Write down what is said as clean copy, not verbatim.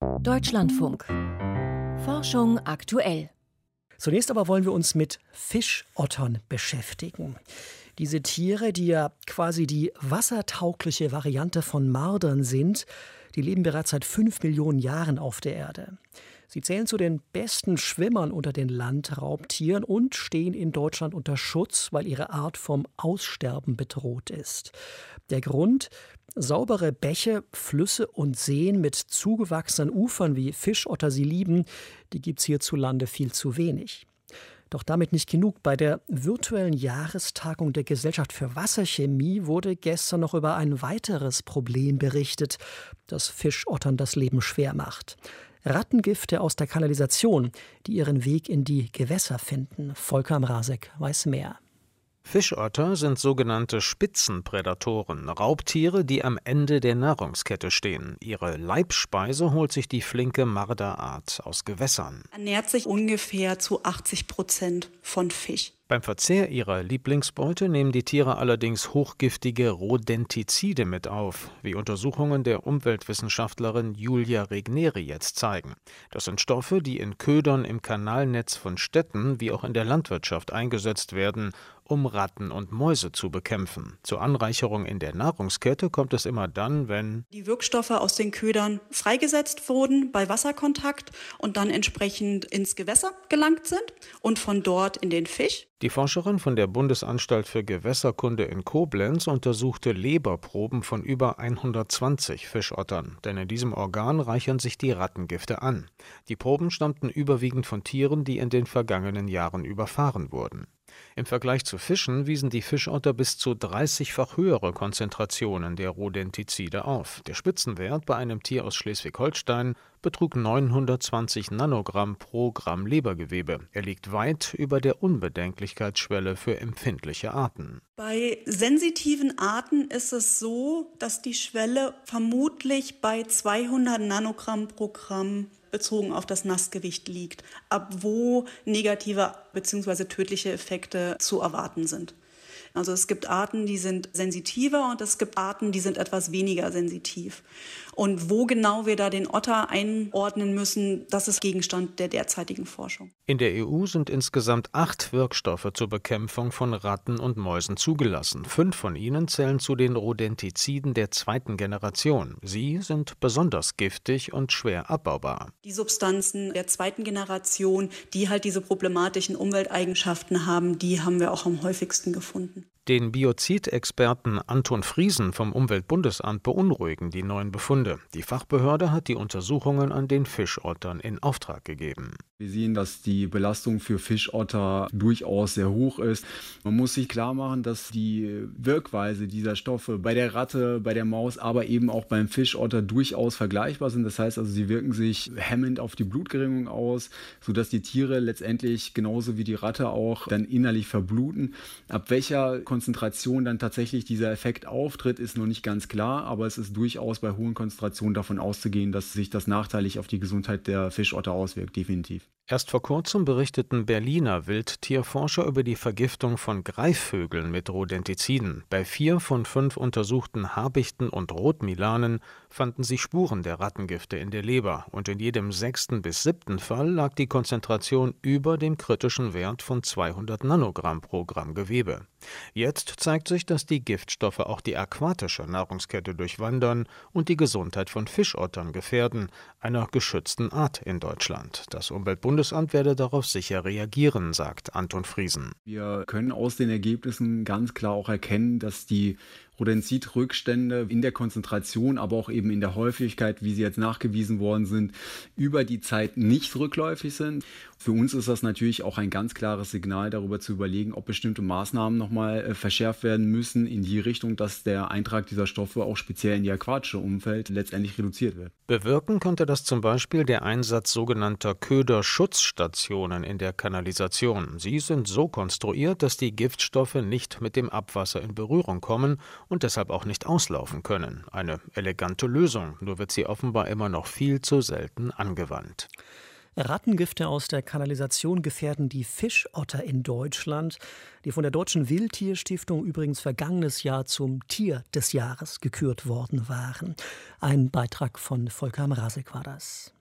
Deutschlandfunk. Forschung aktuell. Zunächst aber wollen wir uns mit Fischottern beschäftigen. Diese Tiere, die ja quasi die wassertaugliche Variante von Mardern sind, die leben bereits seit 5 Millionen Jahren auf der Erde. Sie zählen zu den besten Schwimmern unter den Landraubtieren und stehen in Deutschland unter Schutz, weil ihre Art vom Aussterben bedroht ist. Der Grund? Saubere Bäche, Flüsse und Seen mit zugewachsenen Ufern, wie Fischotter sie lieben, die gibt's hierzulande viel zu wenig. Doch damit nicht genug. Bei der virtuellen Jahrestagung der Gesellschaft für Wasserchemie wurde gestern noch über ein weiteres Problem berichtet, das Fischottern das Leben schwer macht. Rattengifte aus der Kanalisation, die ihren Weg in die Gewässer finden. Volker Mrazek weiß mehr. Fischotter sind sogenannte Spitzenprädatoren, Raubtiere, die am Ende der Nahrungskette stehen. Ihre Leibspeise holt sich die flinke Marderart aus Gewässern. Ernährt sich ungefähr zu 80% von Fisch. Beim Verzehr ihrer Lieblingsbeute nehmen die Tiere allerdings hochgiftige Rodentizide mit auf, wie Untersuchungen der Umweltwissenschaftlerin Julia Regneri jetzt zeigen. Das sind Stoffe, die in Ködern im Kanalnetz von Städten wie auch in der Landwirtschaft eingesetzt werden, um Ratten und Mäuse zu bekämpfen. Zur Anreicherung in der Nahrungskette kommt es immer dann, wenn die Wirkstoffe aus den Ködern freigesetzt wurden bei Wasserkontakt und dann entsprechend ins Gewässer gelangt sind und von dort in den Fisch. Die Forscherin von der Bundesanstalt für Gewässerkunde in Koblenz untersuchte Leberproben von über 120 Fischottern, denn in diesem Organ reichern sich die Rattengifte an. Die Proben stammten überwiegend von Tieren, die in den vergangenen Jahren überfahren wurden. Im Vergleich zu Fischen wiesen die Fischotter bis zu 30-fach höhere Konzentrationen der Rodentizide auf. Der Spitzenwert bei einem Tier aus Schleswig-Holstein betrug 920 Nanogramm pro Gramm Lebergewebe. Er liegt weit über der Unbedenklichkeitsschwelle für empfindliche Arten. Bei sensitiven Arten ist es so, dass die Schwelle vermutlich bei 200 Nanogramm pro Gramm bezogen auf das Nassgewicht liegt, ab wo negative bzw. tödliche Effekte zu erwarten sind. Also es gibt Arten, die sind sensitiver und es gibt Arten, die sind etwas weniger sensitiv. Und wo genau wir da den Otter einordnen müssen, das ist Gegenstand der derzeitigen Forschung. In der EU sind insgesamt 8 Wirkstoffe zur Bekämpfung von Ratten und Mäusen zugelassen. 5 von ihnen zählen zu den Rodentiziden der 2. Generation. Sie sind besonders giftig und schwer abbaubar. Die Substanzen der 2. Generation, die halt diese problematischen Umwelteigenschaften haben, die haben wir auch am häufigsten gefunden. Den Biozidexperten Anton Friesen vom Umweltbundesamt beunruhigen die neuen Befunde. Die Fachbehörde hat die Untersuchungen an den Fischottern in Auftrag gegeben. Wir sehen, dass die Belastung für Fischotter durchaus sehr hoch ist. Man muss sich klar machen, dass die Wirkweise dieser Stoffe bei der Ratte, bei der Maus, aber eben auch beim Fischotter durchaus vergleichbar sind. Das heißt also, sie wirken sich hemmend auf die Blutgerinnung aus, sodass die Tiere letztendlich genauso wie die Ratte auch dann innerlich verbluten. Ab welcher Konzentration dann tatsächlich dieser Effekt auftritt, ist noch nicht ganz klar, aber es ist durchaus bei hohen Konzentrationen davon auszugehen, dass sich das nachteilig auf die Gesundheit der Fischotter auswirkt, definitiv. Erst vor kurzem berichteten Berliner Wildtierforscher über die Vergiftung von Greifvögeln mit Rodentiziden. Bei 4 von 5 untersuchten Habichten und Rotmilanen fanden sich Spuren der Rattengifte in der Leber und in jedem 6. bis 7. Fall lag die Konzentration über dem kritischen Wert von 200 Nanogramm pro Gramm Gewebe. Jetzt zeigt sich, dass die Giftstoffe auch die aquatische Nahrungskette durchwandern und die Gesundheit von Fischottern gefährden, einer geschützten Art in Deutschland. Das Umweltbundesamt werde darauf sicher reagieren, sagt Anton Friesen. Wir können aus den Ergebnissen ganz klar auch erkennen, dass die Rodentizidrückstände in der Konzentration, aber auch eben in der Häufigkeit, wie sie jetzt nachgewiesen worden sind, über die Zeit nicht rückläufig sind. Für uns ist das natürlich auch ein ganz klares Signal, darüber zu überlegen, ob bestimmte Maßnahmen nochmal verschärft werden müssen in die Richtung, dass der Eintrag dieser Stoffe auch speziell in die aquatische Umfeld letztendlich reduziert wird. Bewirken könnte das zum Beispiel der Einsatz sogenannter Köderschutzstationen in der Kanalisation. Sie sind so konstruiert, dass die Giftstoffe nicht mit dem Abwasser in Berührung kommen und deshalb auch nicht auslaufen können. Eine elegante Lösung, nur wird sie offenbar immer noch viel zu selten angewandt. Rattengifte aus der Kanalisation gefährden die Fischotter in Deutschland, die von der Deutschen Wildtierstiftung übrigens vergangenes Jahr zum Tier des Jahres gekürt worden waren. Ein Beitrag von Volker Mrazek war das.